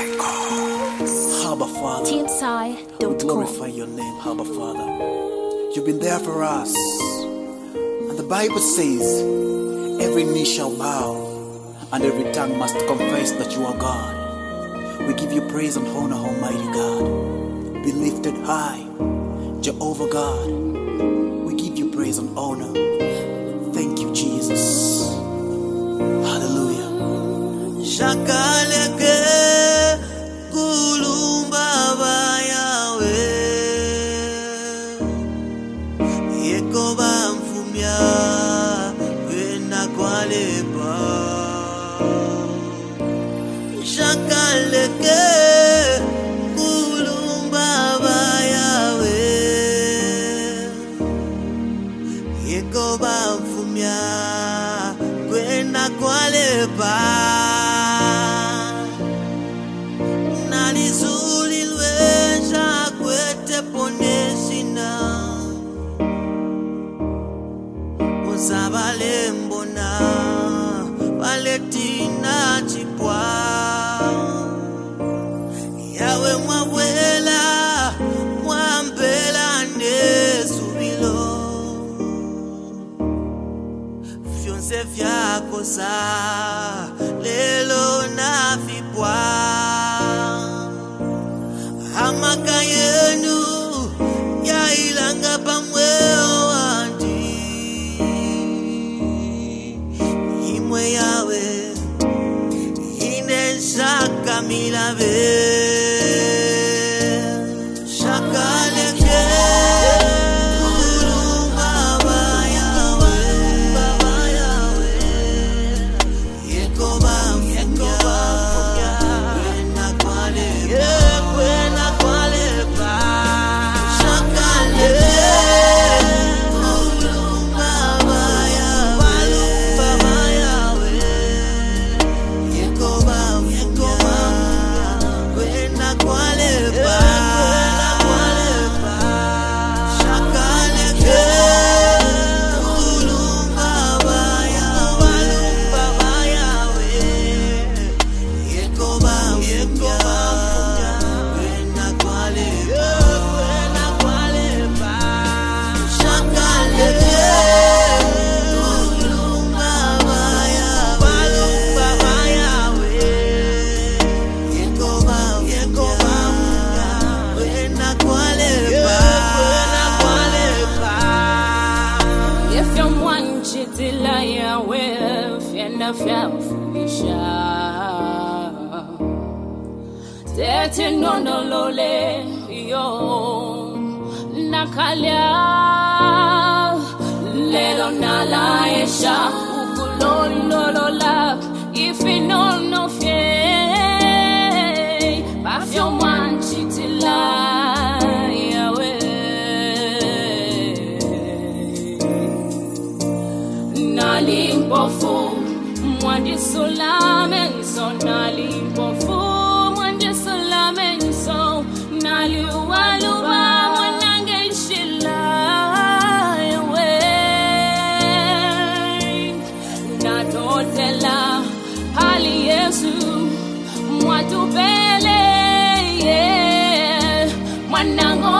Abba Father, we glorify your name, Abba Father. You've been there for us. And the Bible says, every knee shall bow and every tongue must confess that you are God. We give you praise and honor, Almighty God. Be lifted high, Jehovah God. We give you praise and honor. Thank you, Jesus. Hallelujah. Shakaleke kulumba bayawe yekoba mfumya kwena kwaleba. Shakaleke kulumba bayawe yekoba mfumya kwena kwaleba. Zabalembona Valetina chipwa yawe mwawela mwambela nesubilo fyonse vyako sa lelo na vipwa hamaka yenu ya ilanga pamweo Yawe ineshaka milave shakaleke kulumba bayawe yekoba mfunya kwena kwaleba shakaleke Tetinono lole yo nakalia lelo nala esha ukulolo lola ifinono fie bafyo manchitila yawe nalimpofu mwandi solame sonalipofu so naliwaluwa mwanange shila we natotela hali Yesu mwatupele mwanango